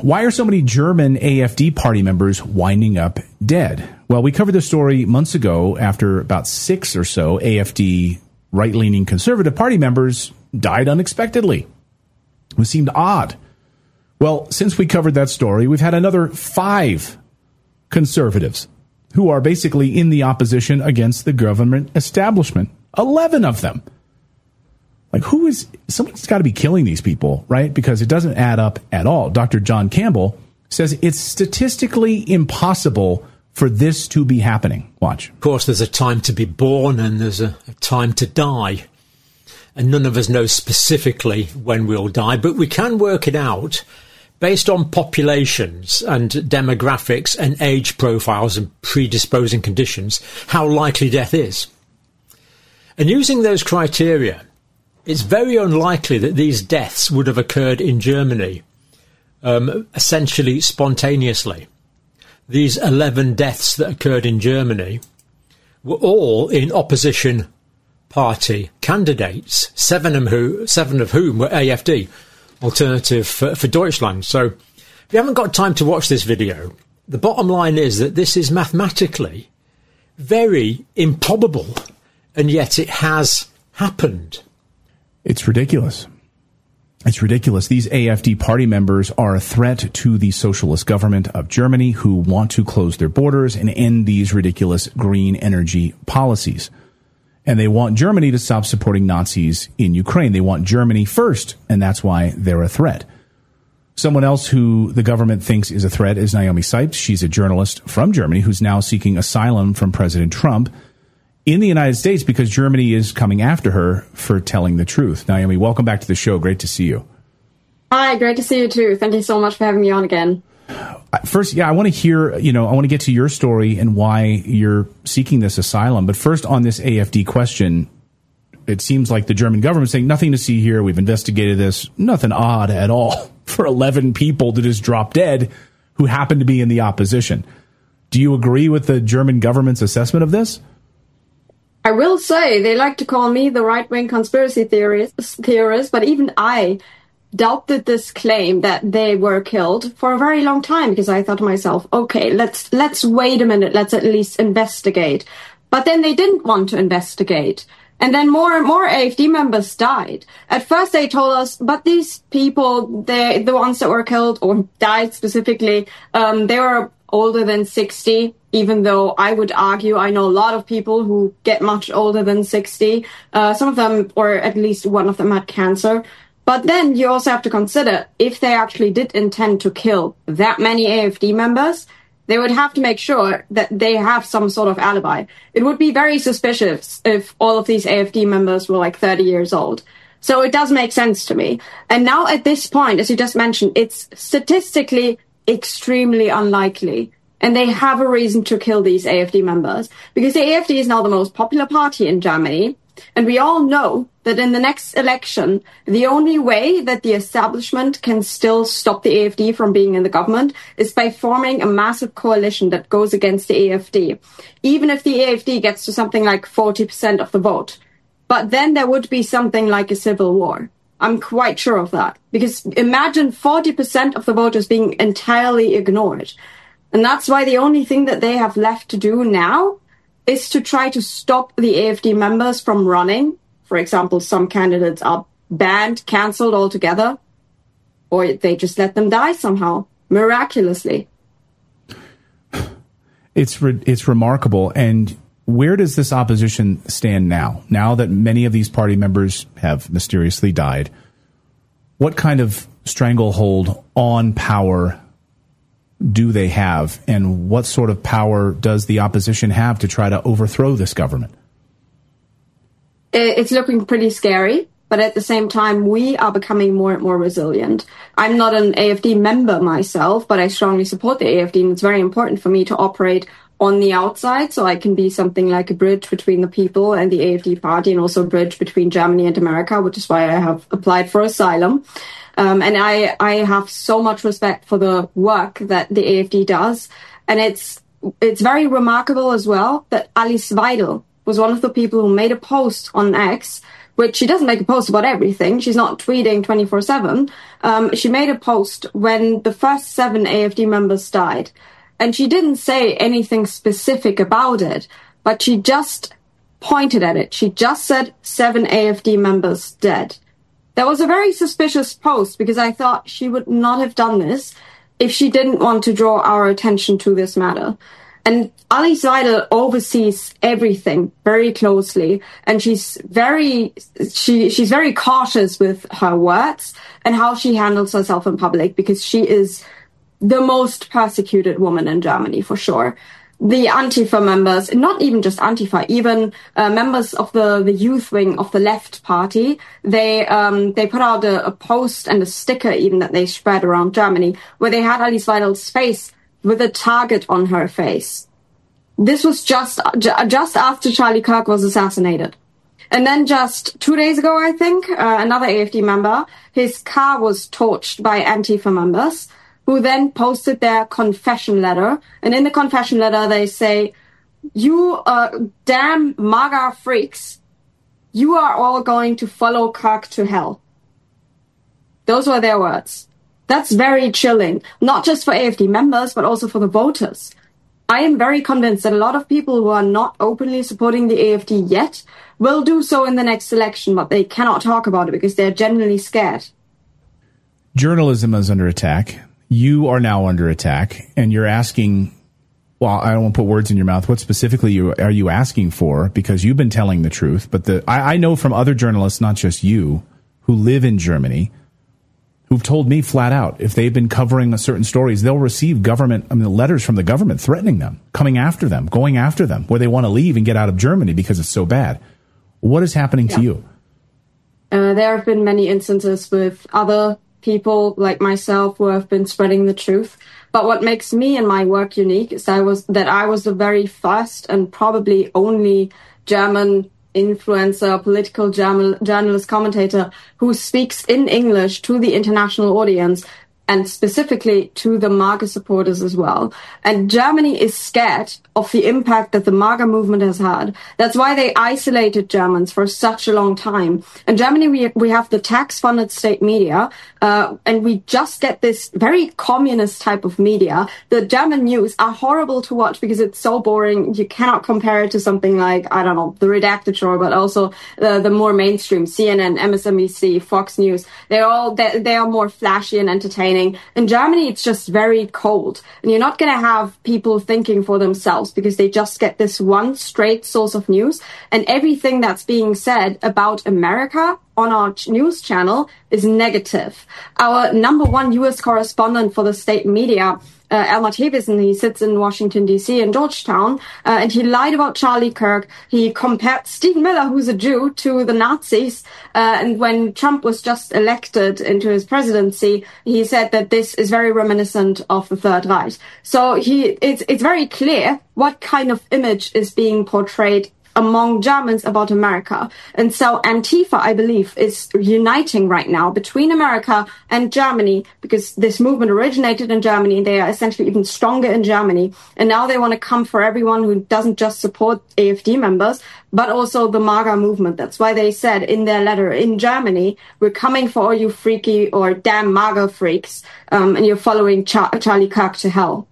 Why are so many German AfD party members winding up dead? Well, we covered this story months ago after about 6 or so AfD right-leaning conservative party members died unexpectedly. It seemed odd. Well, since we covered that story, we've had another 5 conservatives who are basically in the opposition against the government establishment. 11 of them. Like, someone's got to be killing these people, right? Because it doesn't add up at all. Dr. John Campbell says it's statistically impossible for this to be happening. Watch. Of course, there's a time to be born and there's a time to die. And none of us know specifically when we'll die, but we can work it out based on populations and demographics and age profiles and predisposing conditions, how likely death is. And using those criteria, it's very unlikely that these deaths would have occurred in Germany, essentially spontaneously. These 11 deaths that occurred in Germany were all in opposition party candidates, 7 of whom were AfD, Alternative for Deutschland. So if you haven't got time to watch this video, the bottom line is that this is mathematically very improbable, and yet it has happened. It's ridiculous. It's ridiculous. These AfD party members are a threat to the socialist government of Germany, who want to close their borders and end these ridiculous green energy policies. And they want Germany to stop supporting Nazis in Ukraine. They want Germany first, and that's why they're a threat. Someone else who the government thinks is a threat is Naomi Sipes. She's a journalist from Germany who's now seeking asylum from President Trump in the United States because Germany is coming after her for telling the truth. Naomi, welcome back to the show. Great to see you. Hi, great to see you too. Thank you so much for having me on again. First, I want to hear, I want to get to your story and why you're seeking this asylum. But first, on this AfD question, it seems like the German government is saying nothing to see here. We've investigated this. Nothing odd at all for 11 people to just drop dead who happen to be in the opposition. Do you agree with the German government's assessment of this? I will say they like to call me the right-wing conspiracy theorist, but even I doubted this claim that they were killed for a very long time because I thought to myself, okay, let's wait a minute, let's at least investigate. But then they didn't want to investigate. And then more and more AfD members died. At first they told us, but these people, the ones that were killed or died specifically, they were older than 60, even though I would argue I know a lot of people who get much older than 60. Some of them, or at least one of them, had cancer. But then you also have to consider, if they actually did intend to kill that many AfD members, they would have to make sure that they have some sort of alibi. It would be very suspicious if all of these AfD members were like 30 years old. So it does make sense to me. And now at this point, as you just mentioned, it's statistically extremely unlikely. And they have a reason to kill these AfD members because the AfD is now the most popular party in Germany. And we all know that in the next election, the only way that the establishment can still stop the AfD from being in the government is by forming a massive coalition that goes against the AfD. Even if the AfD gets to something like 40% of the vote. But then there would be something like a civil war. I'm quite sure of that. Because imagine 40% of the voters being entirely ignored. And that's why the only thing that they have left to do now is to try to stop the AfD members from running. For example, some candidates are banned, cancelled altogether, or they just let them die somehow, miraculously. It's remarkable. And where does this opposition stand now? Now that many of these party members have mysteriously died, what kind of stranglehold on power do they have, and what sort of power does the opposition have to try to overthrow this government? It's looking pretty scary, but at the same time, we are becoming more and more resilient. I'm not an AfD member myself, but I strongly support the AfD, and it's very important for me to operate on the outside so I can be something like a bridge between the people and the AfD party, and also a bridge between Germany and America, which is why I have applied for asylum. And I have so much respect for the work that the AfD does. And it's very remarkable as well that Alice Weidel was one of the people who made a post on X which she doesn't make a post about everything. She's not tweeting 24/7. She made a post when the first 7 AFD members died. And she didn't say anything specific about it, but she just pointed at it. She just said 7 AFD members dead. That was a very suspicious post because I thought she would not have done this if she didn't want to draw our attention to this matter. And Alice Weidel oversees everything very closely, and she's very cautious with her words and how she handles herself in public, because she is the most persecuted woman in Germany for sure. The Antifa members, not even just Antifa, even members of the youth wing of the Left Party, they put out a post and a sticker even that they spread around Germany where they had Alice Weidel's face with a target on her face. This was just after Charlie Kirk was assassinated. And then just 2 days ago, I think, another AFD member, his car was torched by Antifa members, who then posted their confession letter. And in the confession letter, they say, "You damn MAGA freaks, you are all going to follow Kirk to hell." Those were their words. That's very chilling, not just for AFD members, but also for the voters. I am very convinced that a lot of people who are not openly supporting the AFD yet will do so in the next election, but they cannot talk about it because they're genuinely scared. Journalism is under attack. You are now under attack, and you're asking, well, I don't want to put words in your mouth. What specifically are you asking for? Because you've been telling the truth. But I know from other journalists, not just you, who live in Germany, who've told me flat out, if they've been covering certain stories, they'll receive letters from the government threatening them, coming after them, going after them, where they want to leave and get out of Germany because it's so bad. What is happening to you? There have been many instances with other people like myself who have been spreading the truth. But what makes me and my work unique is I was the very first and probably only German influencer, political journalist, commentator who speaks in English to the international audience, and specifically to the MAGA supporters as well. And Germany is scared of the impact that the MAGA movement has had. That's why they isolated Germans for such a long time. In Germany, we have the tax-funded state media, and we just get this very communist type of media. The German news are horrible to watch because it's so boring. You cannot compare it to something like, I don't know, The Redacted Show, but also the more mainstream, CNN, MSNBC, Fox News. They are more flashy and entertaining. In Germany, it's just very cold. And you're not going to have people thinking for themselves because they just get this one straight source of news. And everything that's being said about America on our news channel is negative. Our number one U.S. correspondent for the state media, Elmar Thewissen, he sits in Washington, D.C. in Georgetown, and he lied about Charlie Kirk. He compared Stephen Miller, who's a Jew, to the Nazis. And when Trump was just elected into his presidency, he said that this is very reminiscent of the Third Reich. So it's very clear what kind of image is being portrayed among Germans about America. And so Antifa, I believe, is uniting right now between America and Germany, because this movement originated in Germany and they are essentially even stronger in Germany. And now they want to come for everyone who doesn't just support AFD members, but also the MAGA movement. That's why they said in their letter, in Germany, we're coming for all you freaky or damn MAGA freaks, and you're following Charlie Kirk to hell.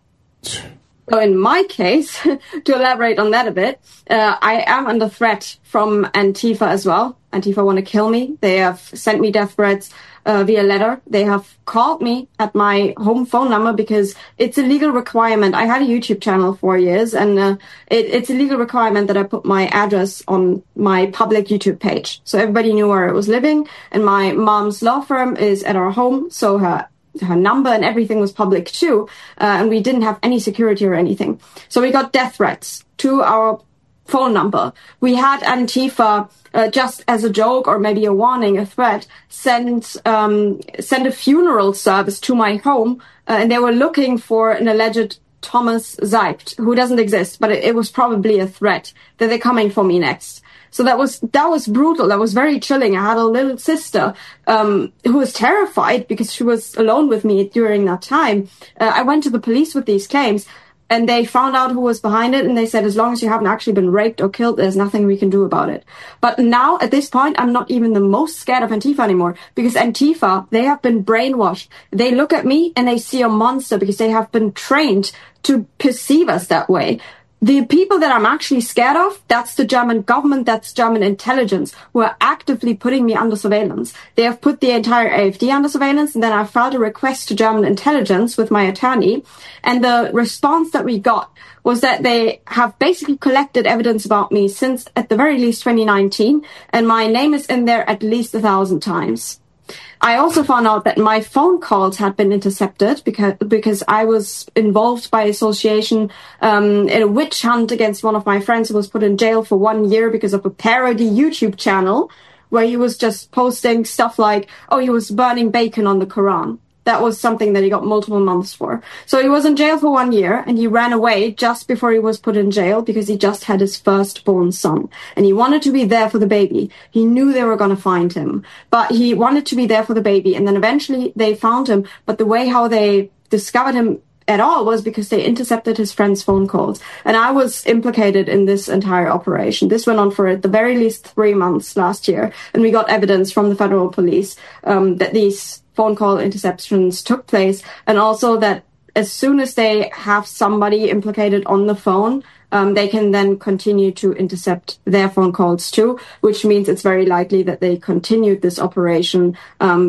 So in my case, to elaborate on that a bit, I am under threat from Antifa as well. Antifa want to kill me. They have sent me death threats via letter. They have called me at my home phone number because it's a legal requirement. I had a YouTube channel for 4 years, and it's a legal requirement that I put my address on my public YouTube page. So everybody knew where I was living, and my mom's law firm is at our home, so her number and everything was public too, and we didn't have any security or anything. So we got death threats to our phone number. We had Antifa, just as a joke or maybe a warning, a threat, send a funeral service to my home, and they were looking for an alleged Thomas Seibt, who doesn't exist, but it was probably a threat that they're coming for me next. So that was brutal. That was very chilling. I had a little sister who was terrified because she was alone with me during that time. I went to the police with these claims. And they found out who was behind it, and they said, as long as you haven't actually been raped or killed, there's nothing we can do about it. But now, at this point, I'm not even the most scared of Antifa anymore, because Antifa, they have been brainwashed. They look at me and they see a monster because they have been trained to perceive us that way. The people that I'm actually scared of, that's the German government, that's German intelligence, who are actively putting me under surveillance. They have put the entire AfD under surveillance, and then I filed a request to German intelligence with my attorney. And the response that we got was that they have basically collected evidence about me since at the very least 2019, and my name is in there at least 1,000 times. I also found out that my phone calls had been intercepted because I was involved by association in a witch hunt against one of my friends who was put in jail for 1 year because of a parody YouTube channel where he was just posting stuff like, oh, he was burning bacon on the Quran. That was something that he got multiple months for. So he was in jail for 1 year, and he ran away just before he was put in jail because he just had his firstborn son. And he wanted to be there for the baby. He knew they were going to find him, but he wanted to be there for the baby. And then eventually they found him. But the way how they discovered him at all was because they intercepted his friend's phone calls. And I was implicated in this entire operation. This went on for at the very least 3 months last year. And we got evidence from the federal police that these phone call interceptions took place, and also that as soon as they have somebody implicated on the phone, they can then continue to intercept their phone calls too, which means it's very likely that they continued this operation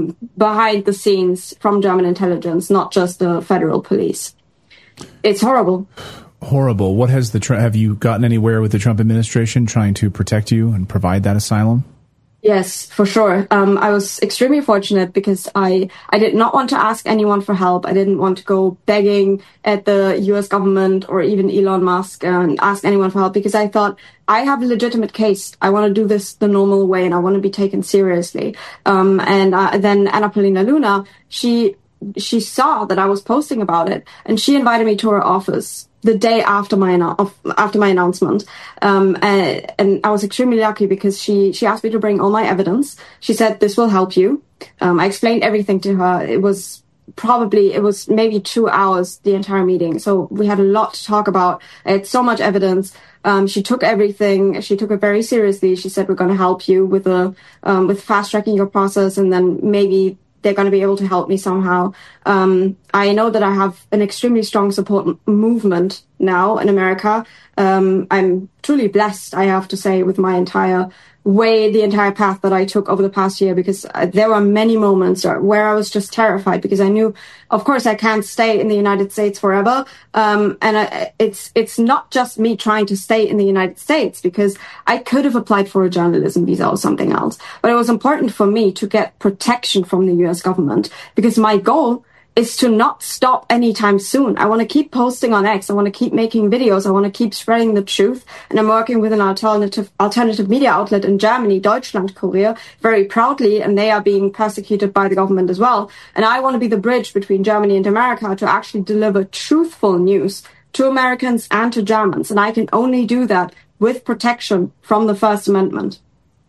behind the scenes from German intelligence, not just the federal police. It's horrible. Horrible. What has have you gotten anywhere with the Trump administration trying to protect you and provide that asylum? Yes, for sure. I was extremely fortunate because I did not want to ask anyone for help. I didn't want to go begging at the US government or even Elon Musk and ask anyone for help, because I thought, I have a legitimate case. I want to do this the normal way and I want to be taken seriously. Then Anna Paulina Luna, she saw that I was posting about it, and she invited me to her office the day after my announcement. And I was extremely lucky because she asked me to bring all my evidence. She said, this will help you. I explained everything to her. It was maybe 2 hours, the entire meeting. So we had a lot to talk about. I had so much evidence. She took everything. She took it very seriously. She said, we're going to help you with fast tracking your process, and then maybe they're going to be able to help me somehow. I know that I have an extremely strong support movement now in America. I'm truly blessed, I have to say, with the entire path that I took over the past year, because there were many moments where I was just terrified, because I knew, of course, I can't stay in the United States forever. It's not just me trying to stay in the United States, because I could have applied for a journalism visa or something else. But it was important for me to get protection from the US government, because my goal is to not stop anytime soon. I want to keep posting on X. I want to keep making videos. I want to keep spreading the truth. And I'm working with an alternative media outlet in Germany, Deutschlandkurier, very proudly, and they are being persecuted by the government as well. And I want to be the bridge between Germany and America to actually deliver truthful news to Americans and to Germans. And I can only do that with protection from the First Amendment.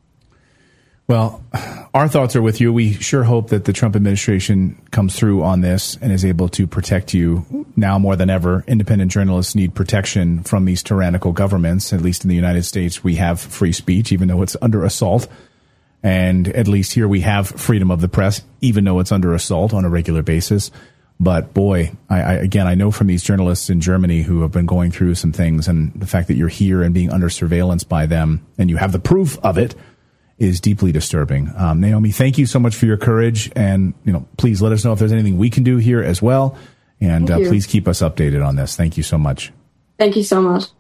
Well, our thoughts are with you. We sure hope that the Trump administration comes through on this and is able to protect you now more than ever. Independent journalists need protection from these tyrannical governments. At least in the United States, we have free speech, even though it's under assault. And at least here we have freedom of the press, even though it's under assault on a regular basis. But boy, I know from these journalists in Germany who have been going through some things, and the fact that you're here and being under surveillance by them, and you have the proof of it, is deeply disturbing. Naomi, thank you so much for your courage, and please let us know if there's anything we can do here as well, and please keep us updated on this. Thank you so much. Thank you so much.